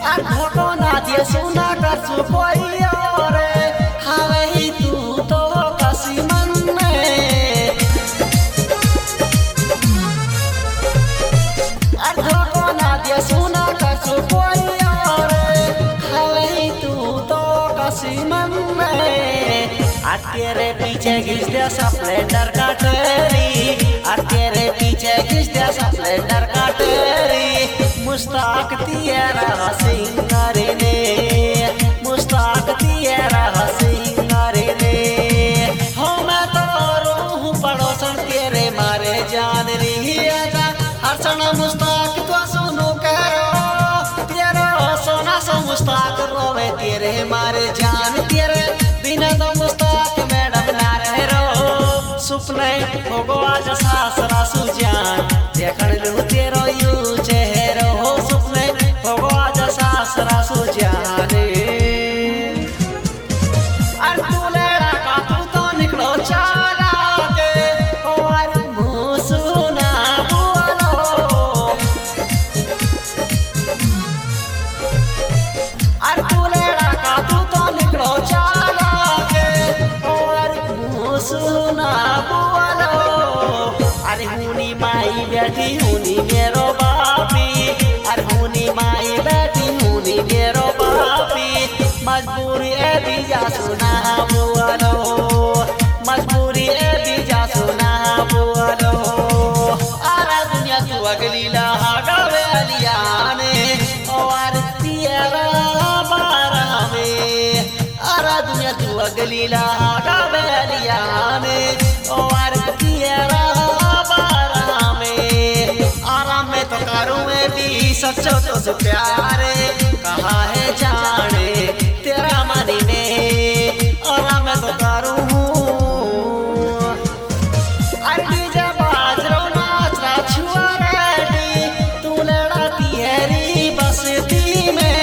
धोको ना दिए सुना कर कोई और हवे ही तू तो कसी मन में धोको ना दिए सुना कर कोई और हवे ही तू तो कसी मन में तेरे पीछे खींच दे स्प्लेंडर का टेरी तेरे पीछे खींच दे स्प्लेंडर का टेरी मुश्ताक तेरा सिंगार ने मुश्ताक तेरा सिंगार ने हो मैं तो रूह पड़ोसन तेरे मारे जान रही है हर सना मुश्ताक तो सुनो करो तेरा सोना सो मुश्ताक रोवे तेरे मारे जान तेरे बिना तो मुश्ताक मैडम ना रहे रो सुपने होगो आज सासरा सुजान देखण लू तेरो यू चेहरो हो सुपने होगो आज सासरा सुजान अरे तू लेड़ा का तू तो निकलो चाला के ओ अरे मुँह सुना बोलो अरे तू लेड़ा का तू तो निकलो चाला सुना बोलो अरे हुनी माई बैठी हुनी मेरो बापी अरे हुनी माई बैठी हुनी मेरो बापी मजबूरी है बीजा सुना बोलो मजबूरी है बीजा सुना बोलो आरा दुनिया तू अगली लगावे अलियाने और तेरा बारा में आरा दुनिया तू अगली लगावे अलियाने और तेरा बारा में आराम में तो करूँ मैं भी सच्चो तो से प्यारे कहा है जाने तेरा मनी में आराम में तो करूँ अरे जब बाजरो नाचरा छुआ रेडी तू लड़ाती है री बसती में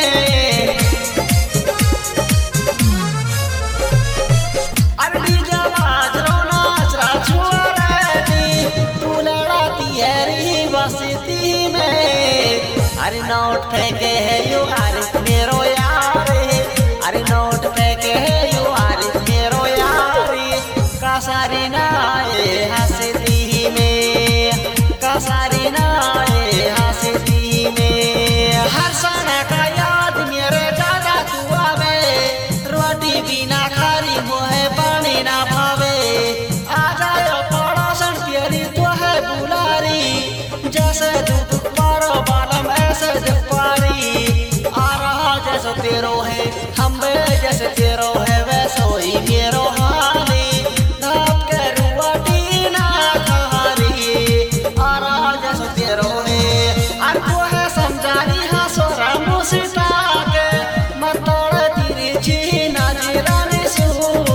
अरे जब बाजरो नाचरा छुआ रेडी तू लड़ाती है री बसती में अरे नोट फेंके है यू अरे मेरो यार अरे नोट फेंके है यू अरे मेरो यार कासारी नाए हंसती में कासारी नाए हंसती में हर सना का याद मेरे दादा तू आवे रोटी बिना खारी मोहे पानी ना भावे आ जाओ पड़ोसन तेरी तो है बुलारी जैसे दूध पारो बालम ऐसे दुपारी आ रहा जैसे तेरो है हम जैसे तेरो है वैसे ही मेरो हाली धाप के रुआटी ना खारी आ रहा जैसे तेरो है अरको है समझानी हाँ सोरा मुसिता के मतोड़ तेरी चीना जिरानी सू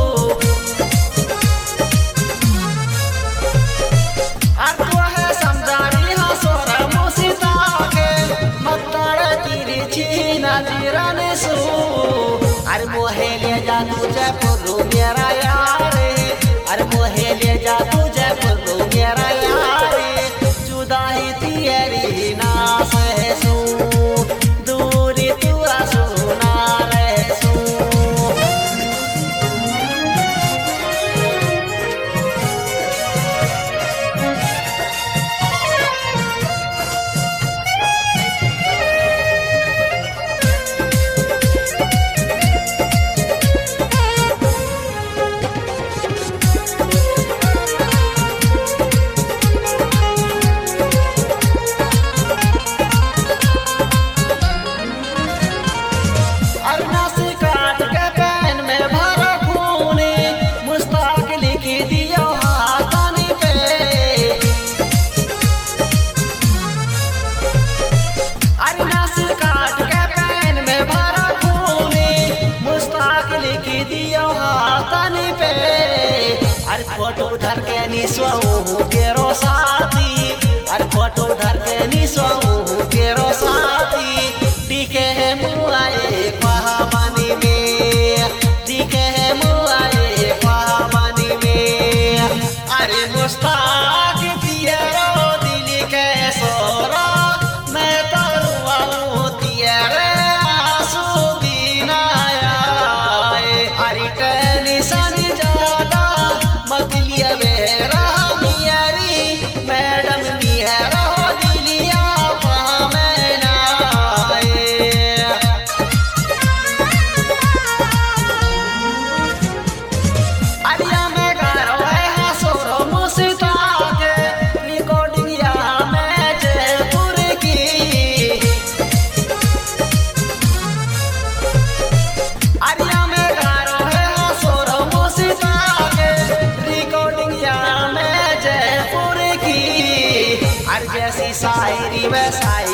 अरको है समझानी हाँ सोरा मुसिता के मतोड़ तेरी चीना जिरानी सू अरे मोहे ले जा तू जयपुर मेरा यार अरे मोहे ले जा तू जयपुर मेरा यार जुदा ही तेरी ना सहसू दूरी तुरा सुना रहसू फोटो धर के निसो केरो साथी अरे फोटो धर के निसो केरो साथी दिखे है मुआए पहावानी में दिखे है मुआए पहावानी में अरे मुस्ताक तेरो दिल के सोरा मैं तो रुआऊं तेरे वैसाई